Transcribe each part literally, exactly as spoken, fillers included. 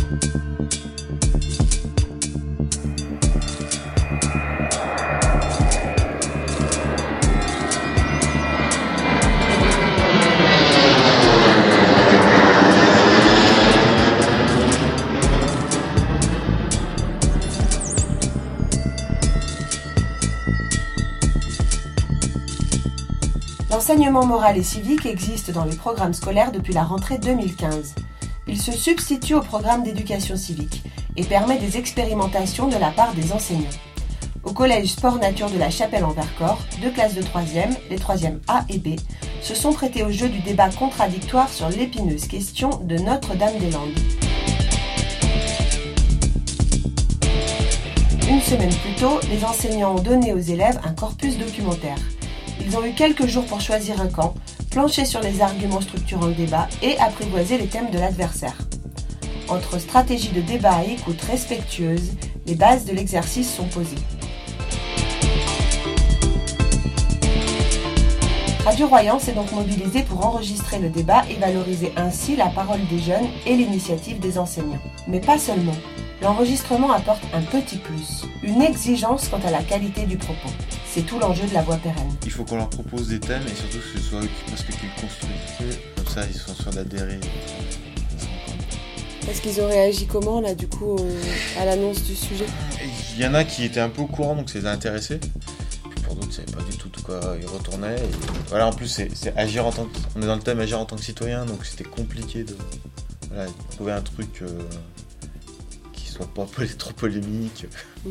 L'enseignement moral et civique existe dans les programmes scolaires depuis la rentrée deux mille quinze. Il se substitue au programme d'éducation civique et permet des expérimentations de la part des enseignants. Au collège Sport Nature de la Chapelle-en-Vercors, deux classes de troisième, les troisièmes A et B, se sont prêtées au jeu du débat contradictoire sur l'épineuse question de Notre-Dame-des-Landes. Une semaine plus tôt, les enseignants ont donné aux élèves un corpus documentaire. Ils ont eu quelques jours pour choisir un camp, plancher sur les arguments structurant le débat et apprivoiser les thèmes de l'adversaire. Entre stratégie de débat et écoute respectueuse, les bases de l'exercice sont posées. Radio Royan s'est donc mobilisé pour enregistrer le débat et valoriser ainsi la parole des jeunes et l'initiative des enseignants. Mais pas seulement. L'enregistrement apporte un petit plus, une exigence quant à la qualité du propos. C'est tout l'enjeu de la voie pérenne. Il faut qu'on leur propose des thèmes et surtout que ce soit eux qui, parce que qu'ils construisent. Comme ça, ils sont sûrs d'adhérer. Est-ce qu'ils ont réagi comment, là, du coup, à l'annonce du sujet ? Il y en a qui étaient un peu au courant, donc ça les a intéressés. Puis pour d'autres, ils ne savaient pas du tout de quoi ils retournaient. Et voilà, en plus, c'est, c'est agir en tant que, on est dans le thème agir en tant que citoyen, donc c'était compliqué de voilà, trouver un truc... Euh, pas trop polémique.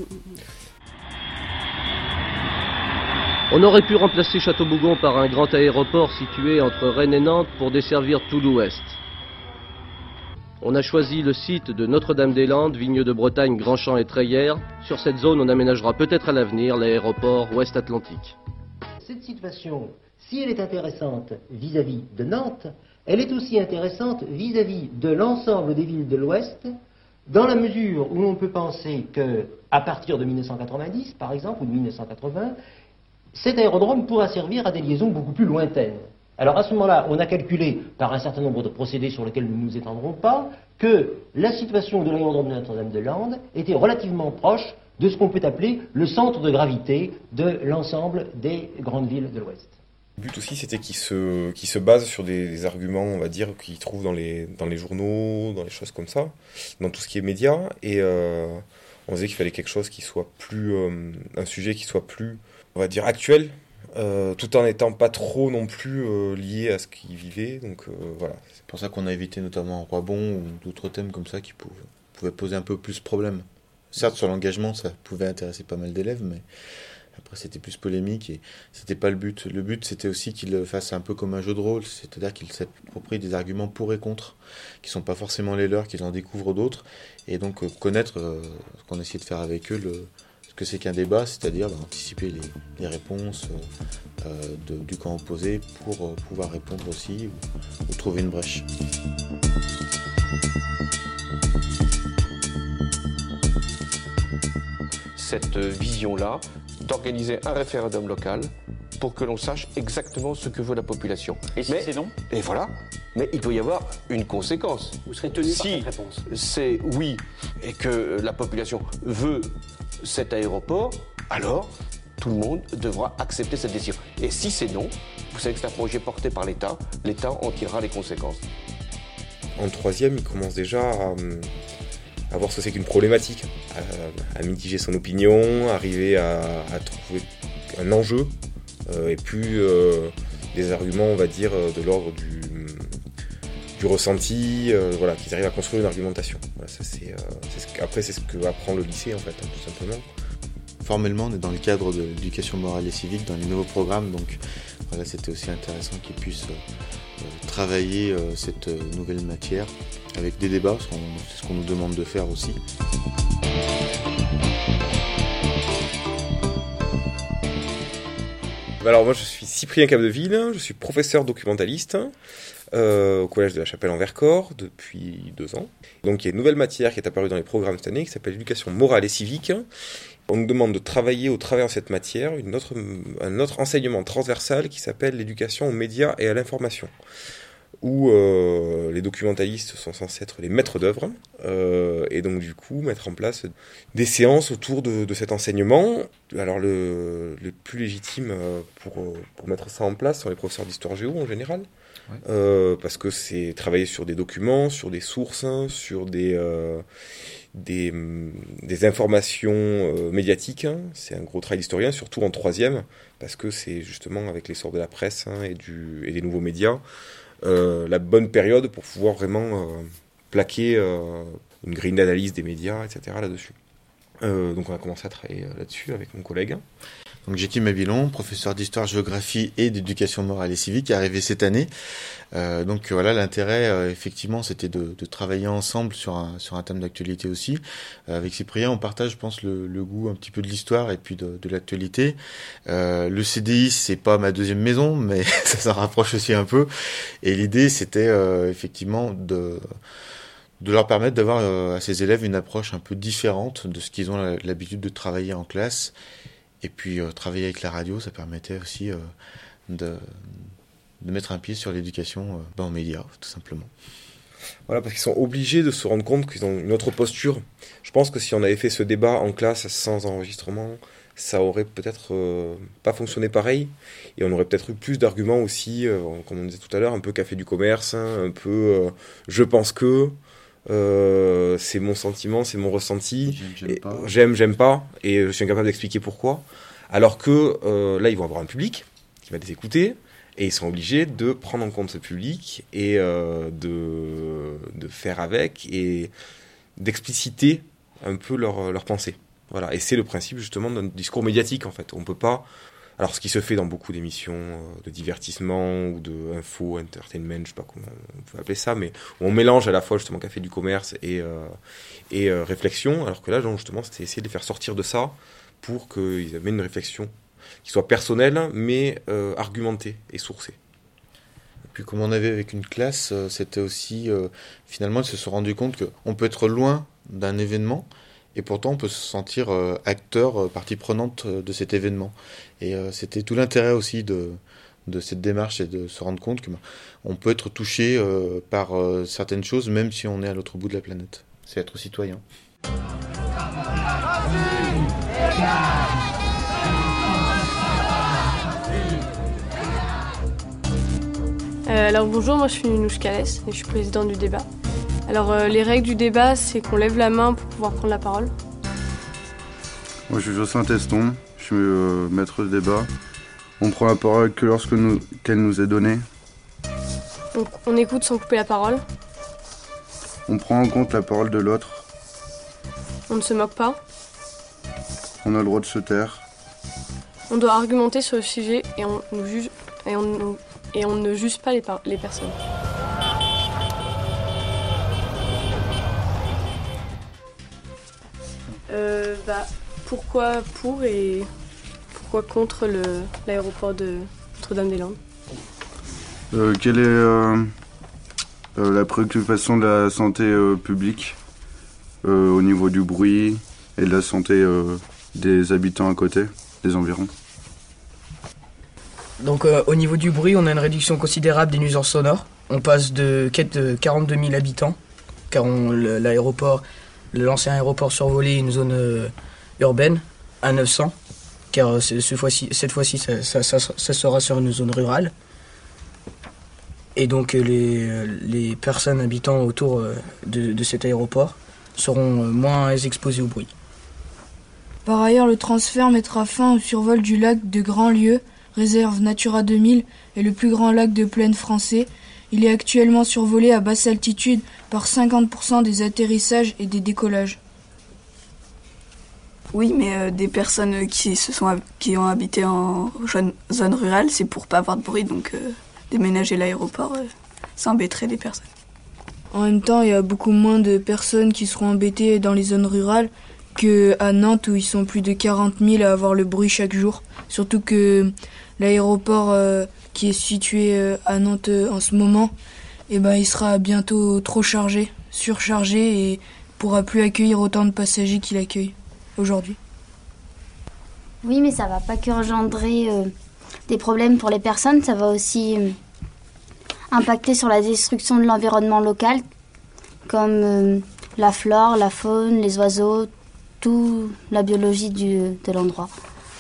On aurait pu remplacer Château-Bougon par un grand aéroport situé entre Rennes et Nantes pour desservir tout l'Ouest. On a choisi le site de Notre-Dame-des-Landes, Vigneux de Bretagne, Grand-Champ et Treillères. Sur cette zone, on aménagera peut-être à l'avenir l'aéroport Ouest-Atlantique. Cette situation, si elle est intéressante vis-à-vis de Nantes, elle est aussi intéressante vis-à-vis de l'ensemble des villes de l'Ouest, dans la mesure où l'on peut penser qu'à partir de mille neuf cent quatre-vingt-dix, par exemple, ou de mille neuf cent quatre-vingts, cet aérodrome pourra servir à des liaisons beaucoup plus lointaines. Alors à ce moment-là, on a calculé, par un certain nombre de procédés sur lesquels nous ne nous étendrons pas, que la situation de l'aérodrome de Notre-Dame-des-Landes était relativement proche de ce qu'on peut appeler le centre de gravité de l'ensemble des grandes villes de l'Ouest. Le but aussi, c'était qu'ils se, qu'ils se basent sur des, des arguments, on va dire, qu'ils trouvent dans les, dans les journaux, dans les choses comme ça, dans tout ce qui est médias. Et euh, on disait qu'il fallait quelque chose qui soit plus... Euh, un sujet qui soit plus, on va dire, actuel, euh, tout en n'étant pas trop non plus euh, lié à ce qu'ils vivaient. Donc euh, voilà. C'est pour ça qu'on a évité notamment Roibon ou d'autres thèmes comme ça qui pouvaient, pouvaient poser un peu plus problème. Certes, sur l'engagement, ça pouvait intéresser pas mal d'élèves, mais... Après, c'était plus polémique et c'était pas le but. Le but, c'était aussi qu'il le fasse un peu comme un jeu de rôle, c'est-à-dire qu'il s'approprie des arguments pour et contre, qui sont pas forcément les leurs, qu'ils en découvrent d'autres, et donc euh, connaître euh, ce qu'on essaie de faire avec eux, le, ce que c'est qu'un débat, c'est-à-dire bah, anticiper les, les réponses euh, de, du camp opposé pour euh, pouvoir répondre aussi ou, ou trouver une brèche. Cette vision-là, d'organiser un référendum local pour que l'on sache exactement ce que veut la population. Et si mais, c'est non ? Et voilà. Mais il doit y avoir une conséquence. Vous serez tenu si par cette réponse. C'est oui et que la population veut cet aéroport, alors tout le monde devra accepter cette décision. Et si c'est non, vous savez que c'est un projet porté par l'État, l'État en tirera les conséquences. En troisième, il commence déjà à... à voir ce que c'est qu'une problématique, à, à mitiger son opinion, arriver à, à trouver un enjeu, euh, et plus euh, des arguments, on va dire, de l'ordre du, du ressenti, euh, voilà, qu'ils arrivent à construire une argumentation. Voilà, ça, c'est, euh, c'est ce, après, c'est ce que apprend le lycée, en fait, hein, tout simplement. Formellement, on est dans le cadre de l'éducation morale et civique, dans les nouveaux programmes, donc voilà, c'était aussi intéressant qu'ils puissent euh, travailler euh, cette euh, nouvelle matière avec des débats, parce qu'on, c'est ce qu'on nous demande de faire aussi. Alors moi je suis Cyprien Capdeville, je suis professeur documentaliste euh, au collège de la Chapelle-en-Vercors depuis deux ans. Donc il y a une nouvelle matière qui est apparue dans les programmes cette année qui s'appelle l'éducation morale et civique. On nous demande de travailler au travers de cette matière une autre, un autre enseignement transversal qui s'appelle l'éducation aux médias et à l'information. où euh, les documentalistes sont censés être les maîtres d'œuvre, euh, et donc du coup mettre en place des séances autour de, de cet enseignement. Alors le, le plus légitime pour, pour mettre ça en place sont les professeurs d'histoire géo en général, ouais. euh, parce que c'est travailler sur des documents, sur des sources, sur des, euh, des, des informations euh, médiatiques. Hein. C'est un gros travail d'historien, surtout en troisième, parce que c'est justement avec l'essor de la presse hein, et, du, et des nouveaux médias, Euh, la bonne période pour pouvoir vraiment euh, plaquer euh, une grille d'analyse des médias, et cetera là-dessus. Euh, donc on a commencé à travailler euh, là-dessus avec mon collègue. Donc Jackie Mabilon, professeur d'histoire-géographie et d'éducation morale et civique, est arrivé cette année. Euh, donc voilà, l'intérêt, euh, effectivement, c'était de, de travailler ensemble sur un, sur un thème d'actualité aussi. Euh, avec Cyprien, on partage, je pense, le, le goût un petit peu de l'histoire et puis de, de l'actualité. Euh, le C D I, c'est pas ma deuxième maison, mais ça s'en rapproche aussi un peu. Et l'idée, c'était euh, effectivement de... de leur permettre d'avoir euh, à ces élèves une approche un peu différente de ce qu'ils ont l'habitude de travailler en classe. Et puis euh, travailler avec la radio, ça permettait aussi euh, de, de mettre un pied sur l'éducation euh, ben, en médias, tout simplement. Voilà, parce qu'ils sont obligés de se rendre compte qu'ils ont une autre posture. Je pense que si on avait fait ce débat en classe sans enregistrement, ça aurait peut-être euh, pas fonctionné pareil. Et on aurait peut-être eu plus d'arguments aussi, euh, comme on disait tout à l'heure, un peu café du commerce, hein, un peu euh, je pense que... Euh, c'est mon sentiment, c'est mon ressenti. J'aime, j'aime pas. J'aime, j'aime pas. Et je suis incapable d'expliquer pourquoi. Alors que euh, là, ils vont avoir un public qui va les écouter. Et ils sont obligés de prendre en compte ce public et euh, de, de faire avec et d'expliciter un peu leur, leur pensée. Voilà. Et c'est le principe justement d'un discours médiatique en fait. On peut pas... Alors, ce qui se fait dans beaucoup d'émissions de divertissement ou de info, entertainment, je sais pas comment on peut appeler ça, mais on mélange à la fois justement café du commerce et, euh, et euh, réflexion, alors que là, justement, c'était essayer de les faire sortir de ça pour qu'ils aient une réflexion qui soit personnelle, mais euh, argumentée et sourcée. Et puis, comme on avait avec une classe, c'était aussi, euh, finalement, ils se sont rendus compte qu'on peut être loin d'un événement, et pourtant on peut se sentir euh, acteur, euh, partie prenante euh, de cet événement. Et euh, c'était tout l'intérêt aussi de, de cette démarche et de se rendre compte que bah, on peut être touché euh, par euh, certaines choses même si on est à l'autre bout de la planète. C'est être citoyen. Euh, alors bonjour, moi je suis Nounouche Calès et je suis présidente du débat. Alors euh, les règles du débat, c'est qu'on lève la main pour pouvoir prendre la parole. Moi je suis Jocelyn Teston, je suis euh, maître de débat. On prend la parole que lorsque nous, qu'elle nous est donnée. Donc on écoute sans couper la parole. On prend en compte la parole de l'autre. On ne se moque pas. On a le droit de se taire. On doit argumenter sur le sujet et on, nous juge, et on, et on ne juge pas les, par, les personnes. Euh, bah, pourquoi pour et pourquoi contre le, l'aéroport de Notre-Dame-des-Landes euh, Quelle est euh, euh, la préoccupation de la santé euh, publique euh, au niveau du bruit et de la santé euh, des habitants à côté, des environs? Donc euh, au niveau du bruit, on a une réduction considérable des nuisances sonores. On passe de quarante-deux mille habitants, car on, l'aéroport, l'ancien aéroport survolait une zone euh, urbaine, à neuf cents, car ce, ce fois-ci, cette fois-ci, ça, ça, ça, ça sera sur une zone rurale. Et donc les, les personnes habitant autour de, de cet aéroport seront moins exposées au bruit. Par ailleurs, le transfert mettra fin au survol du lac de Grandlieu, réserve Natura deux mille, et le plus grand lac de plaine français. Il est actuellement survolé à basse altitude par cinquante pour cent des atterrissages et des décollages. Oui, mais euh, des personnes qui, se sont, qui ont habité en zone rurale, c'est pour pas avoir de bruit, donc euh, déménager l'aéroport, euh, ça embêterait les personnes. En même temps, il y a beaucoup moins de personnes qui seront embêtées dans les zones rurales qu'à Nantes où ils sont plus de quarante mille à avoir le bruit chaque jour. Surtout que l'aéroport euh, qui est situé euh, à Nantes euh, en ce moment, eh ben, il sera bientôt trop chargé, surchargé et pourra plus accueillir autant de passagers qu'il accueille aujourd'hui. Oui, mais ça va pas que engendrer euh, des problèmes pour les personnes, ça va aussi euh, impacter sur la destruction de l'environnement local, comme euh, la flore, la faune, les oiseaux, toute la biologie du, de l'endroit.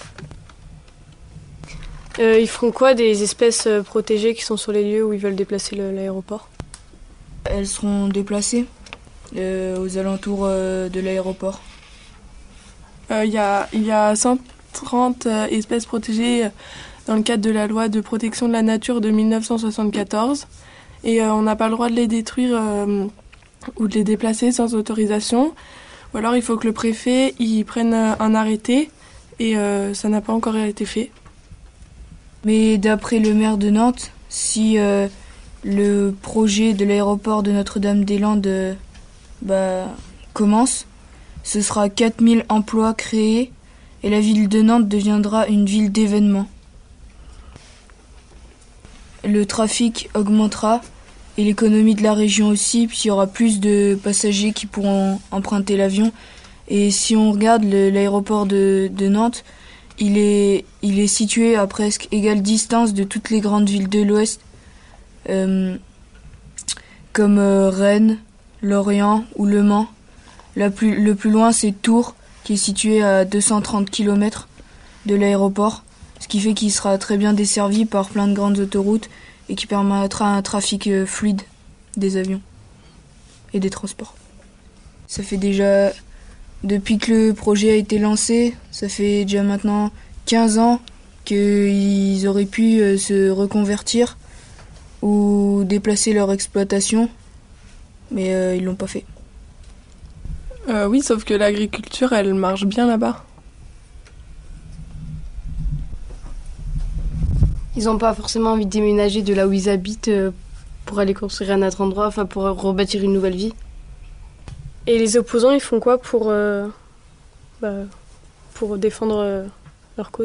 Euh, ils feront quoi des espèces euh, protégées qui sont sur les lieux où ils veulent déplacer le, l'aéroport ? Elles seront déplacées euh, aux alentours euh, de l'aéroport. Euh, y a, il y a cent trente euh, espèces protégées euh, dans le cadre de la loi de protection de la nature de mille neuf cent soixante-quatorze. Et euh, on n'a pas le droit de les détruire euh, ou de les déplacer sans autorisation. Ou alors il faut que le préfet il prenne un arrêté et euh, ça n'a pas encore été fait. Mais d'après le maire de Nantes, si euh, le projet de l'aéroport de Notre-Dame-des-Landes euh, bah, commence, ce sera quatre mille emplois créés et la ville de Nantes deviendra une ville d'événements. Le trafic augmentera et l'économie de la région aussi, puis il y aura plus de passagers qui pourront emprunter l'avion. Et si on regarde le, l'aéroport de, de Nantes, il est, il est situé à presque égale distance de toutes les grandes villes de l'Ouest, euh, comme euh, Rennes, Lorient ou Le Mans. La plus, le plus loin, c'est Tours, qui est situé à deux cent trente kilomètres de l'aéroport, ce qui fait qu'il sera très bien desservi par plein de grandes autoroutes et qui permettra un trafic euh, fluide des avions et des transports. Ça fait déjà... Depuis que le projet a été lancé, ça fait déjà maintenant quinze ans qu'ils auraient pu se reconvertir ou déplacer leur exploitation, mais euh, ils l'ont pas fait. Euh, oui, sauf que l'agriculture, elle marche bien là-bas. Ils n'ont pas forcément envie de déménager de là où ils habitent pour aller construire un autre endroit, enfin pour rebâtir une nouvelle vie. Et les opposants, ils font quoi pour, euh, bah, pour défendre euh, leur cause ?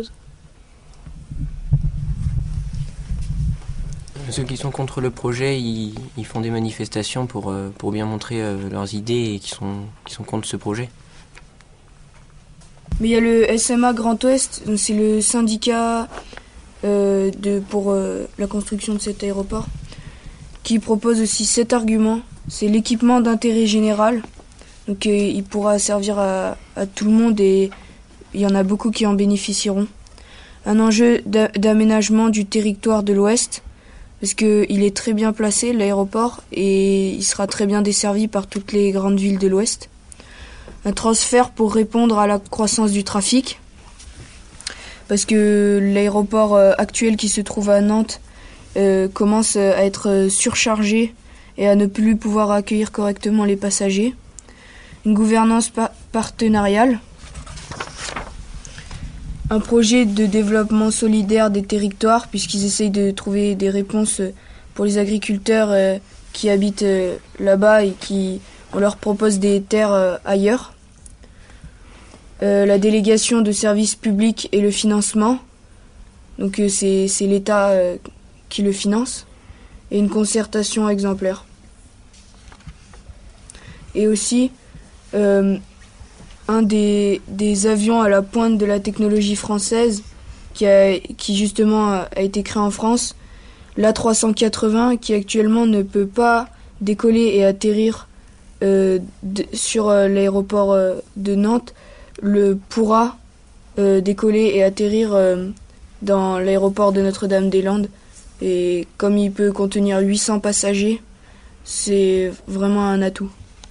Ceux qui sont contre le projet, ils, ils font des manifestations pour, euh, pour bien montrer euh, leurs idées et qui sont, qui sont contre ce projet. Mais il y a le S M A Grand Ouest, c'est le syndicat euh, de, pour euh, la construction de cet aéroport, qui propose aussi sept arguments. C'est l'équipement d'intérêt général. Donc euh, il pourra servir à, à tout le monde et il y en a beaucoup qui en bénéficieront. Un enjeu d'a- d'aménagement du territoire de l'Ouest, parce qu'il est très bien placé, l'aéroport, et il sera très bien desservi par toutes les grandes villes de l'Ouest. Un transfert pour répondre à la croissance du trafic, parce que l'aéroport euh, actuel qui se trouve à Nantes euh, commence à être surchargé et à ne plus pouvoir accueillir correctement les passagers. Une gouvernance pa- partenariale, un projet de développement solidaire des territoires, puisqu'ils essayent de trouver des réponses pour les agriculteurs euh, qui habitent euh, là-bas et qui on leur propose des terres euh, ailleurs. Euh, la délégation de services publics et le financement, donc euh, c'est, c'est l'État euh, qui le finance, et une concertation exemplaire. Et aussi Euh, un des, des avions à la pointe de la technologie française qui, a, qui justement a, a été créé en France, l'A trois cent quatre-vingts, qui actuellement ne peut pas décoller et atterrir euh, de, sur euh, l'aéroport euh, de Nantes, le pourra euh, décoller et atterrir euh, dans l'aéroport de Notre-Dame-des-Landes. Et comme il peut contenir huit cents passagers, c'est vraiment un atout.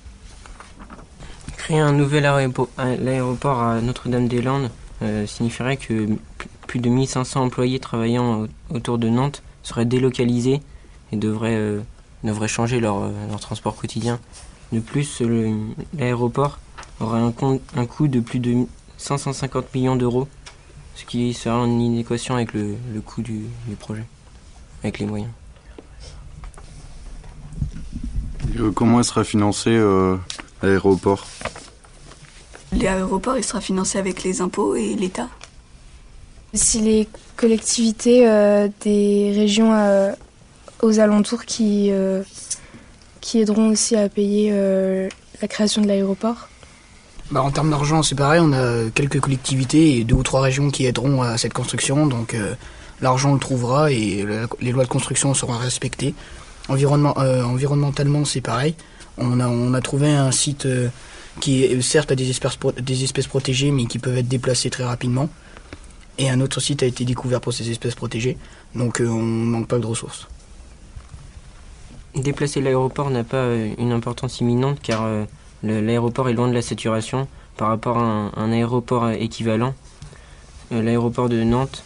Créer un nouvel aéroport, l'aéroport à Notre-Dame-des-Landes euh, signifierait que plus de mille cinq cents employés travaillant autour de Nantes seraient délocalisés et devraient, euh, devraient changer leur, leur transport quotidien. De plus, le, l'aéroport aurait un, compte, un coût de plus de cinq cent cinquante millions d'euros, ce qui serait en inadéquation avec le, le coût du, du projet, avec les moyens. Euh, comment elle sera financée euh, l'aéroport ? L'aéroport, il sera financé avec les impôts et l'État. Si les collectivités euh, des régions euh, aux alentours qui, euh, qui aideront aussi à payer euh, la création de l'aéroport. Bah, en termes d'argent, c'est pareil, on a quelques collectivités et deux ou trois régions qui aideront à cette construction, donc euh, l'argent on le trouvera et le, les lois de construction seront respectées. environnement, euh, environnementalement, c'est pareil. On a, on a trouvé un site euh, qui, est, certes, a des espèces, des espèces protégées, mais qui peuvent être déplacées très rapidement. Et un autre site a été découvert pour ces espèces protégées. Donc, euh, on ne manque pas de ressources. Déplacer l'aéroport n'a pas euh, une importance imminente, car euh, le, l'aéroport est loin de la saturation par rapport à un, un aéroport équivalent. Euh, l'aéroport de Nantes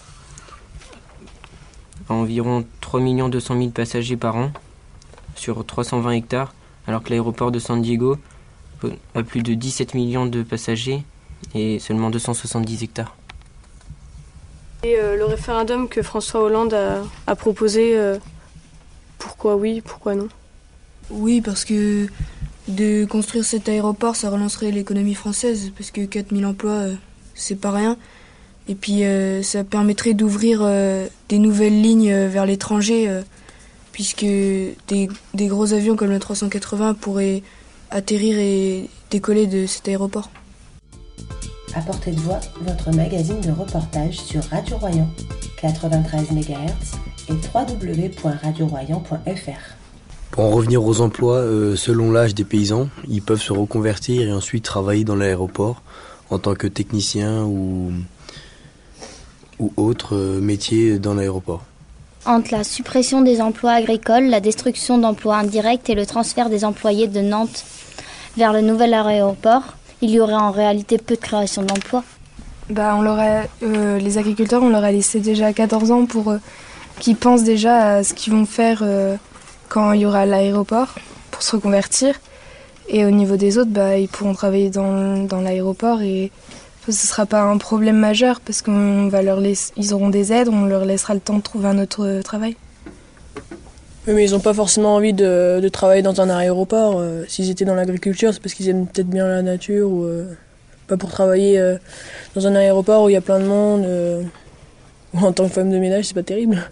a environ trois millions deux cent mille passagers par an sur trois cent vingt hectares, alors que l'aéroport de San Diego a plus de dix-sept millions de passagers et seulement deux cent soixante-dix hectares. Et euh, le référendum que François Hollande a, a proposé, euh, pourquoi oui, pourquoi non? Oui, parce que de construire cet aéroport, ça relancerait l'économie française, parce que quatre mille emplois, euh, c'est pas rien. Et puis euh, ça permettrait d'ouvrir euh, des nouvelles lignes euh, vers l'étranger, euh, puisque des, des gros avions comme le trois cent quatre-vingts pourraient atterrir et décoller de cet aéroport. À portée de voix, votre magazine de reportage sur Radio Royan, quatre-vingt-treize mégahertz et w w w point radio royan point f r. Pour en revenir aux emplois, euh, selon l'âge des paysans, ils peuvent se reconvertir et ensuite travailler dans l'aéroport en tant que technicien ou... ou autres métiers dans l'aéroport. Entre la suppression des emplois agricoles, la destruction d'emplois indirects et le transfert des employés de Nantes vers le nouvel aéroport, il y aurait en réalité peu de création d'emplois. Bah, on leur a, euh, les agriculteurs, on leur a laissé déjà quatorze ans pour euh, qu'ils pensent déjà à ce qu'ils vont faire euh, quand il y aura l'aéroport pour se reconvertir. Et au niveau des autres, bah, ils pourront travailler dans, dans l'aéroport et ce ne sera pas un problème majeur parce qu'on va leur laisser, ils auront des aides, on leur laissera le temps de trouver un autre euh, travail. Oui, mais ils n'ont pas forcément envie de, de travailler dans un aéroport. Euh, s'ils étaient dans l'agriculture, c'est parce qu'ils aiment peut-être bien la nature ou euh, pas pour travailler euh, dans un aéroport où il y a plein de monde. Euh, ou en tant que femme de ménage, c'est pas terrible.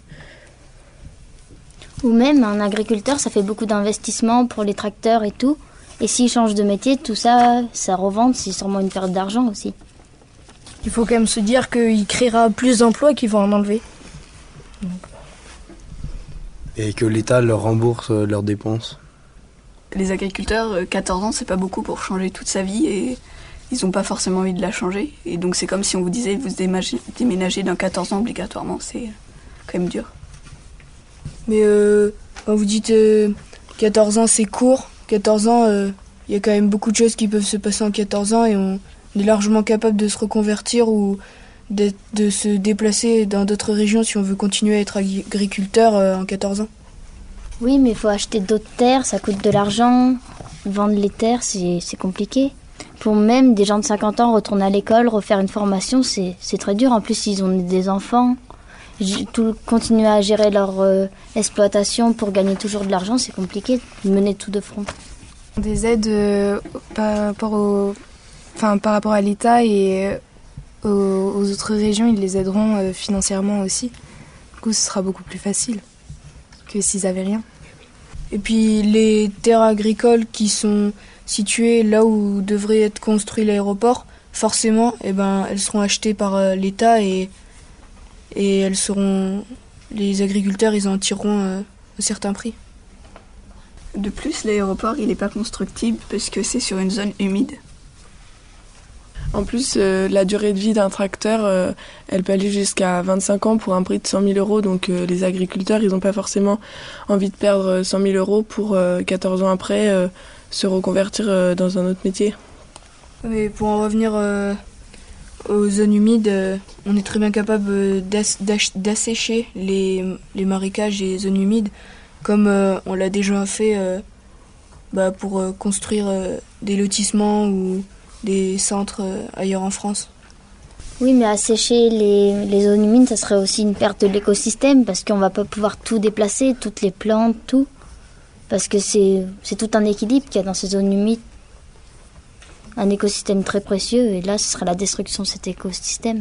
Ou même un agriculteur, ça fait beaucoup d'investissements pour les tracteurs et tout. Et s'ils changent de métier, tout ça, ça revend, c'est sûrement une perte d'argent aussi. Il faut quand même se dire qu'il créera plus d'emplois qu'ils vont en enlever. Donc. Et que l'État leur rembourse leurs dépenses. Les agriculteurs, quatorze ans, c'est pas beaucoup pour changer toute sa vie et ils n'ont pas forcément envie de la changer. Et donc c'est comme si on vous disait vous déménagez d'un quatorze ans obligatoirement, c'est quand même dur. Mais euh, quand vous dites euh, quatorze ans c'est court, quatorze ans, il euh, y a quand même beaucoup de choses qui peuvent se passer en quatorze ans et on est largement capable de se reconvertir ou de, de se déplacer dans d'autres régions si on veut continuer à être agriculteur euh, en quatorze ans. Oui, mais il faut acheter d'autres terres, ça coûte de l'argent. Vendre les terres, c'est, c'est compliqué. Pour même des gens de cinquante ans retourner à l'école, refaire une formation, c'est, c'est très dur. En plus, ils ont des enfants. Tout, continuer à gérer leur euh, exploitation pour gagner toujours de l'argent, c'est compliqué. Mener tout de front. Des aides euh, par rapport au, enfin, par rapport à l'État et euh, aux, aux autres régions, ils les aideront euh, financièrement aussi. Du coup, ce sera beaucoup plus facile que s'ils avaient rien. Et puis les terres agricoles qui sont situées là où devrait être construit l'aéroport, forcément, eh ben, elles seront achetées par euh, l'État et et elles seront, les agriculteurs, ils en tireront euh, un certain prix. De plus, l'aéroport, il n'est pas constructible parce que c'est sur une zone humide. En plus, euh, la durée de vie d'un tracteur, euh, elle peut aller jusqu'à vingt-cinq ans pour un prix de cent mille euros. Donc euh, les agriculteurs, ils n'ont pas forcément envie de perdre cent mille euros pour euh, quatorze ans après euh, se reconvertir euh, dans un autre métier. Mais pour en revenir euh, aux zones humides, euh, on est très bien capable d'ass- d'assécher les, les marécages et les zones humides, comme euh, on l'a déjà fait euh, bah, pour euh, construire euh, des lotissements ou des centres euh, ailleurs en France. Oui, mais assécher les, les zones humides, ça serait aussi une perte de l'écosystème parce qu'on va pas pouvoir tout déplacer, toutes les plantes, tout. Parce que c'est, c'est tout un équilibre qu'il y a dans ces zones humides. Un écosystème très précieux, et là, ce serait la destruction de cet écosystème.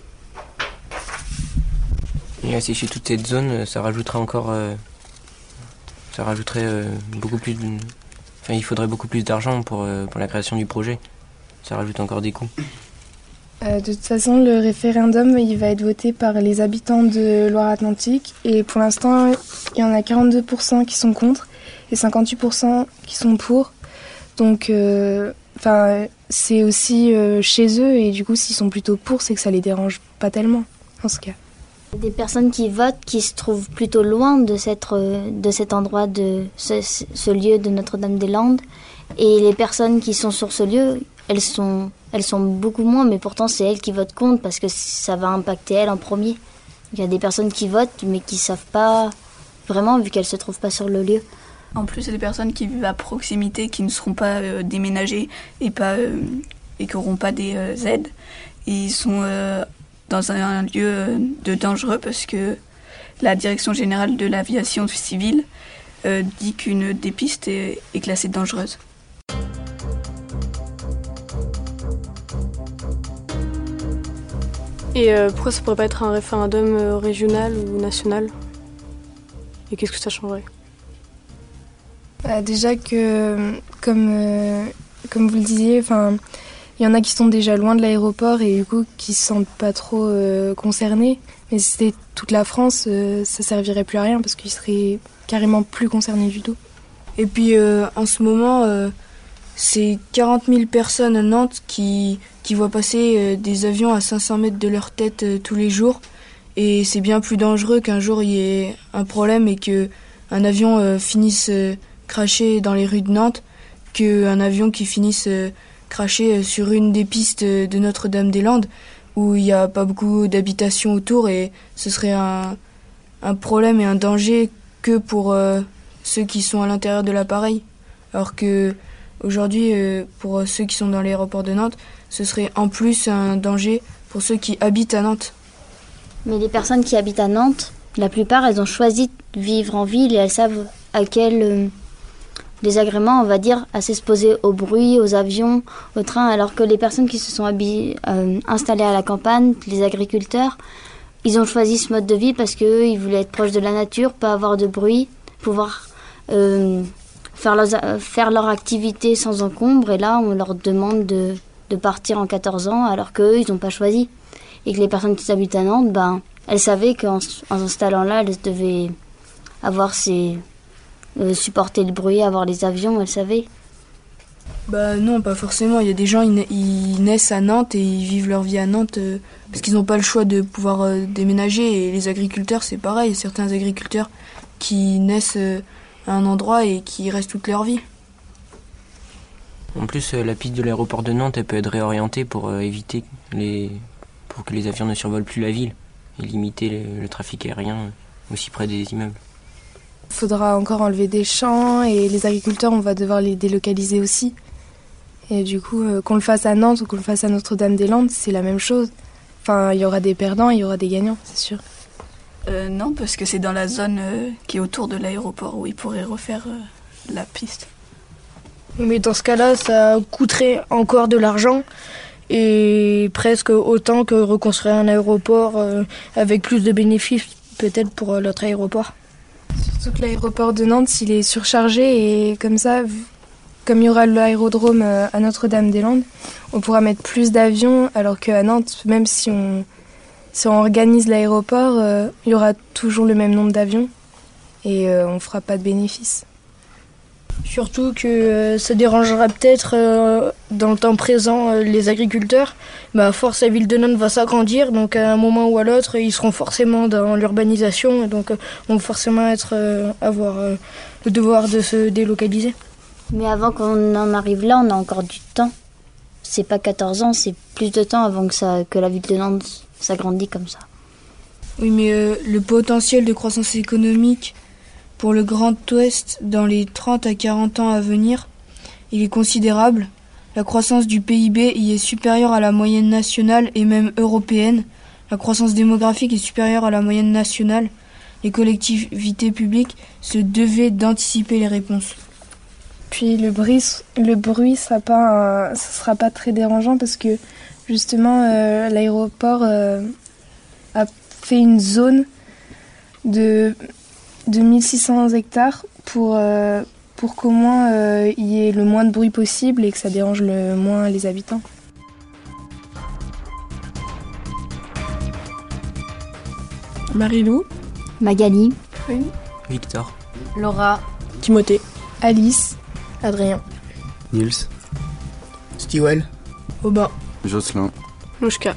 Et assécher toute cette zone, ça rajouterait encore... Euh, ça rajouterait euh, beaucoup plus... De, enfin, il faudrait beaucoup plus d'argent pour, euh, pour la création du projet. Ça rajoute encore des coûts. Euh, de toute façon, le référendum, il va être voté par les habitants de Loire-Atlantique. Et pour l'instant, il y en a quarante-deux pour cent qui sont contre et cinquante-huit pour cent qui sont pour. Donc, euh, c'est aussi euh, chez eux. Et du coup, s'ils sont plutôt pour, c'est que ça les dérange pas tellement, en ce cas. Des personnes qui votent qui se trouvent plutôt loin de, cette, de cet endroit, de ce, ce lieu de Notre-Dame-des-Landes. Et les personnes qui sont sur ce lieu, elles sont, elles sont beaucoup moins, mais pourtant c'est elles qui votent contre parce que ça va impacter elles en premier. Il y a des personnes qui votent, mais qui ne savent pas vraiment, vu qu'elles ne se trouvent pas sur le lieu. En plus, il y a des personnes qui vivent à proximité, qui ne seront pas euh, déménagées et pas euh, et qui n'auront pas des euh, aides. Et ils sont euh, dans un lieu de dangereux parce que la Direction générale de l'aviation civile euh, dit qu'une des pistes est, est classée dangereuse. Et euh, pourquoi ça pourrait pas être un référendum euh, régional ou national? Et qu'est-ce que ça changerait? Bah, déjà que, comme, euh, comme vous le disiez, il y en a qui sont déjà loin de l'aéroport et du coup qui se sentent pas trop euh, concernés. Mais si c'était toute la France, euh, ça servirait plus à rien parce qu'ils seraient carrément plus concernés du tout. Et puis euh, en ce moment, euh, c'est quarante mille personnes à Nantes qui, qui voient passer euh, des avions à cinq cents mètres de leur tête euh, tous les jours. Et c'est bien plus dangereux qu'un jour il y ait un problème et qu'un avion euh, finisse euh, craché dans les rues de Nantes qu'un avion qui finisse euh, craché sur une des pistes de Notre-Dame-des-Landes où il n'y a pas beaucoup d'habitations autour et ce serait un, un problème et un danger que pour euh, ceux qui sont à l'intérieur de l'appareil. Alors que aujourd'hui, euh, pour ceux qui sont dans l'aéroport de Nantes, ce serait en plus un danger pour ceux qui habitent à Nantes. Mais les personnes qui habitent à Nantes, la plupart, elles ont choisi de vivre en ville et elles savent à quel euh, désagrément, on va dire, à s'exposer au bruit, aux avions, aux trains, alors que les personnes qui se sont habi- euh, installées à la campagne, les agriculteurs, ils ont choisi ce mode de vie parce qu'eux, ils voulaient être proches de la nature, pas avoir de bruit, pouvoir euh, faire, leurs, faire leur activité sans encombre. Et là, on leur demande de, de partir en quatorze ans, alors qu'eux, ils n'ont pas choisi. Et que les personnes qui habitent à Nantes, ben, elles savaient qu'en en s'installant là, elles devaient avoir ces, euh, supporter le bruit, avoir les avions, elles savaient. Bah non, pas forcément. Il y a des gens, ils, ils naissent à Nantes et ils vivent leur vie à Nantes euh, parce qu'ils n'ont pas le choix de pouvoir euh, déménager. Et les agriculteurs, c'est pareil. Certains agriculteurs qui naissent euh, à un endroit et qui restent toute leur vie. En plus, euh, la piste de l'aéroport de Nantes, elle peut être réorientée pour euh, éviter les... pour que les avions ne survolent plus la ville et limiter le, le trafic aérien aussi près des immeubles. Il faudra encore enlever des champs et les agriculteurs, on va devoir les délocaliser aussi. Et du coup, euh, qu'on le fasse à Nantes ou qu'on le fasse à Notre-Dame-des-Landes, c'est la même chose. Enfin, il y aura des perdants, il y aura des gagnants, c'est sûr. Euh, non, parce que c'est dans la zone euh, qui est autour de l'aéroport où ils pourraient refaire euh, la piste. Mais dans ce cas-là, ça coûterait encore de l'argent et presque autant que reconstruire un aéroport euh, avec plus de bénéfices peut-être pour euh, l'autre aéroport. Surtout que l'aéroport de Nantes, il est surchargé et comme ça, comme il y aura l'aérodrome à Notre-Dame-des-Landes, on pourra mettre plus d'avions alors qu'à Nantes, même si on, si on organise l'aéroport, euh, il y aura toujours le même nombre d'avions et euh, on ne fera pas de bénéfices. Surtout que euh, ça dérangera peut-être euh, dans le temps présent euh, les agriculteurs. Bah, à force, la ville de Nantes va s'agrandir, donc à un moment ou à l'autre, ils seront forcément dans l'urbanisation, et donc euh, vont forcément être, euh, avoir euh, le devoir de se délocaliser. Mais avant qu'on en arrive là, on a encore du temps. C'est pas quatorze ans, c'est plus de temps avant que, ça, que la ville de Nantes s'agrandisse comme ça. Oui, mais euh, le potentiel de croissance économique pour le Grand Ouest, dans les trente à quarante ans à venir, il est considérable. La croissance du P I B y est supérieure à la moyenne nationale et même européenne. La croissance démographique est supérieure à la moyenne nationale. Les collectivités publiques se devaient d'anticiper les réponses. Puis le bruit, le bruit sera pas, un, ça sera pas très dérangeant parce que justement euh, l'aéroport euh, a fait une zone de de mille six cents hectares pour, euh, pour qu'au moins euh, il y ait le moins de bruit possible et que ça dérange le moins les habitants. Marie-Lou. Magali. Oui. Victor. Laura. Timothée. Alice. Adrien. Niels. Stewell. Aubin. Jocelyn. Louchka.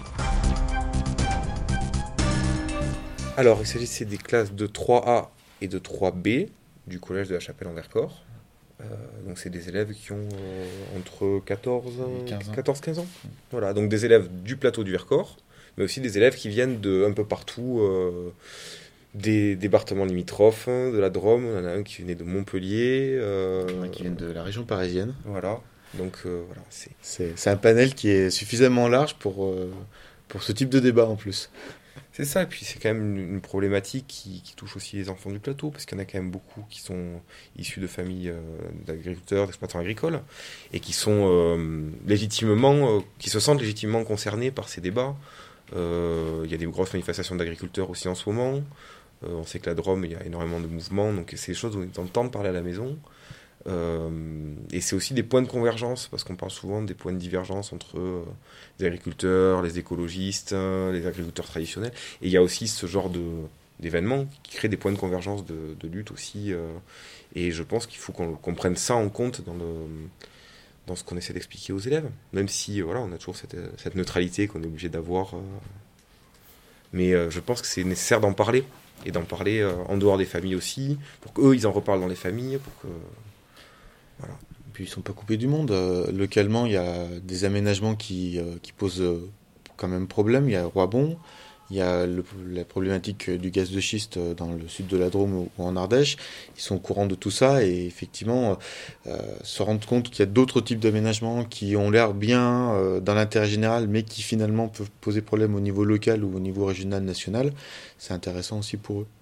Alors, il s'agissait des classes de trois A et de trois B du collège de la Chapelle-en-Vercors. Euh, donc, c'est des élèves qui ont euh, entre quatorze quinze ans. Voilà, donc des élèves du plateau du Vercors, mais aussi des élèves qui viennent de un peu partout, euh, des départements limitrophes, de la Drôme. On en a un qui venait de Montpellier. Euh, qui vient de la région parisienne. Voilà. Donc, euh, voilà, c'est... C'est, c'est un panel qui est suffisamment large pour, euh, pour ce type de débat en plus. C'est ça, et puis c'est quand même une, une problématique qui, qui touche aussi les enfants du plateau, parce qu'il y en a quand même beaucoup qui sont issus de familles euh, d'agriculteurs, d'exploitants agricoles, et qui sont euh, légitimement, euh, qui se sentent légitimement concernés par ces débats. Euh, il y a des grosses manifestations d'agriculteurs aussi en ce moment. Euh, on sait que la Drôme, il y a énormément de mouvements, donc c'est des choses dont ils entendent parler à la maison. Euh, et c'est aussi des points de convergence, parce qu'on parle souvent des points de divergence entre euh, les agriculteurs, les écologistes, euh, les agriculteurs traditionnels, et il y a aussi ce genre de, d'événements qui créent des points de convergence de, de lutte aussi, euh, et je pense qu'il faut qu'on, qu'on prenne ça en compte dans, le, dans ce qu'on essaie d'expliquer aux élèves, même si voilà, on a toujours cette, cette neutralité qu'on est obligé d'avoir, euh, mais euh, je pense que c'est nécessaire d'en parler, et d'en parler euh, en dehors des familles aussi, pour qu'eux ils en reparlent dans les familles, pour que voilà. Et puis ils sont pas coupés du monde. Euh, localement, il y a des aménagements qui, euh, qui posent euh, quand même problème. Il y a Roibon, il y a le, la problématique du gaz de schiste dans le sud de la Drôme ou, ou en Ardèche. Ils sont au courant de tout ça et effectivement euh, se rendre compte qu'il y a d'autres types d'aménagements qui ont l'air bien euh, dans l'intérêt général, mais qui finalement peuvent poser problème au niveau local ou au niveau régional, national. C'est intéressant aussi pour eux.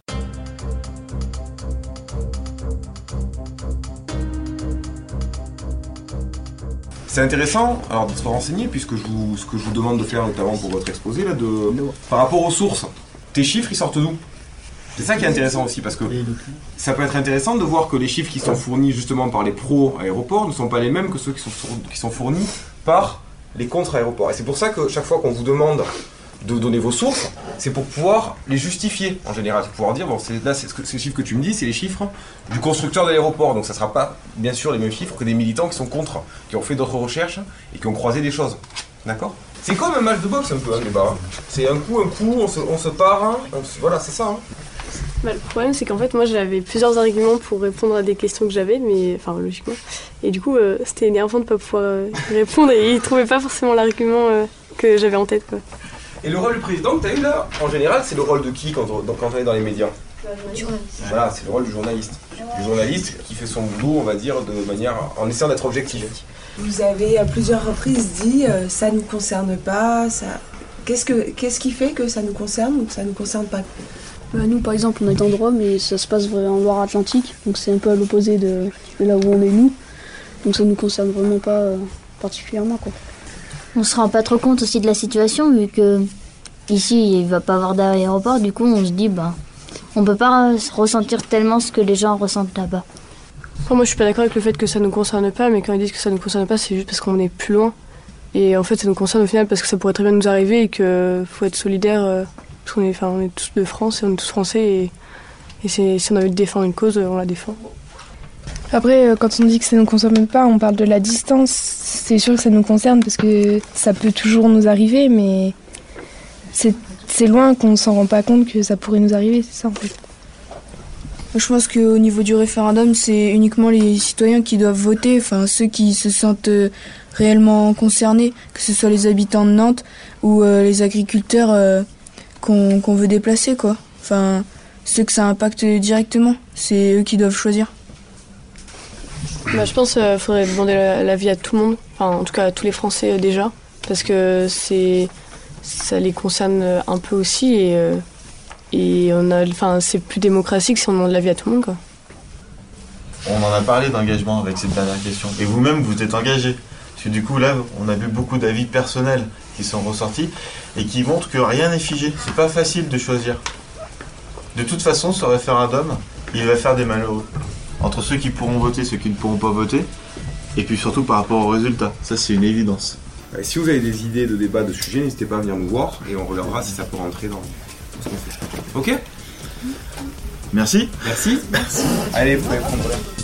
C'est intéressant alors de se renseigner, puisque je vous, ce que je vous demande de faire notamment pour votre exposé, là, de, par rapport aux sources, tes chiffres ils sortent d'où? C'est ça qui est intéressant aussi, parce que ça peut être intéressant de voir que les chiffres qui sont fournis justement par les pros aéroports ne sont pas les mêmes que ceux qui sont, qui sont fournis par les contre-aéroports. Et c'est pour ça que chaque fois qu'on vous demande de donner vos sources, c'est pour pouvoir les justifier en général, c'est pour pouvoir dire, bon, c'est, là, c'est ce que, ces chiffres que tu me dis, c'est les chiffres du constructeur de l'aéroport, donc ça ne sera pas bien sûr les mêmes chiffres que des militants qui sont contre, qui ont fait d'autres recherches et qui ont croisé des choses, d'accord? C'est comme un match de boxe un peu, hein, les bars. C'est un coup, un coup, on se, on se part, hein, on se, voilà, c'est ça. Hein. Bah, le problème, c'est qu'en fait, moi, j'avais plusieurs arguments pour répondre à des questions que j'avais, mais enfin, logiquement. Et du coup, euh, c'était énervant de ne pas pouvoir euh, répondre et ils ne trouvaient pas forcément l'argument euh, que j'avais en tête, quoi. Et le rôle du président que tu as eu là, en général, c'est le rôle de qui quand on, quand on est dans les médias? Journaliste. Voilà, c'est le rôle du journaliste. Du journaliste qui fait son boulot, on va dire, de manière, en essayant d'être objectif. Vous avez à plusieurs reprises dit euh, ça ne nous concerne pas, ça... Qu'est-ce, que, qu'est-ce qui fait que ça nous concerne ou que ça ne nous concerne pas? Bah nous par exemple on est en Drôme et ça se passe en Loire-Atlantique, donc c'est un peu à l'opposé de, de là où on est nous, donc ça ne nous concerne vraiment pas euh, particulièrement quoi. On se rend pas trop compte aussi de la situation vu que ici il va pas avoir d'aéroport, du coup on se dit bah on peut pas ressentir tellement ce que les gens ressentent là-bas. Enfin, moi je suis pas d'accord avec le fait que ça nous concerne pas, mais quand ils disent que ça nous concerne pas c'est juste parce qu'on est plus loin et en fait ça nous concerne au final parce que ça pourrait très bien nous arriver et qu'il faut être solidaire euh, parce qu'on est, enfin, on est tous de France et on est tous français et, et c'est, si on a envie de défendre une cause on la défend. Après, quand on dit que ça ne nous concerne pas, on parle de la distance. C'est sûr que ça nous concerne parce que ça peut toujours nous arriver, mais c'est, c'est loin qu'on ne s'en rend pas compte que ça pourrait nous arriver, c'est ça en fait. Je pense qu'au niveau du référendum, c'est uniquement les citoyens qui doivent voter, enfin ceux qui se sentent réellement concernés, que ce soit les habitants de Nantes ou euh, les agriculteurs euh, qu'on, qu'on veut déplacer, quoi. Enfin, ceux que ça impacte directement, c'est eux qui doivent choisir. Bah, je pense qu'il euh, faudrait demander l'avis à tout le monde, enfin en tout cas à tous les Français euh, déjà, parce que c'est, ça les concerne un peu aussi et, euh, et on a, enfin, c'est plus démocratique si on demande l'avis à tout le monde, quoi. On en a parlé d'engagement avec cette dernière question, et vous-même vous êtes engagé, parce que du coup là on a vu beaucoup d'avis personnels qui sont ressortis et qui montrent que rien n'est figé, c'est pas facile de choisir. De toute façon ce référendum il va faire des malheureux. Entre ceux qui pourront voter, ceux qui ne pourront pas voter, et puis surtout par rapport aux résultats. Ça, c'est une évidence. Et si vous avez des idées de débat de sujet, n'hésitez pas à venir nous voir, et on regardera si ça peut rentrer dans, sur ce qu'on fait. Ok ? Merci. Merci. Allez, vous pouvez prendre.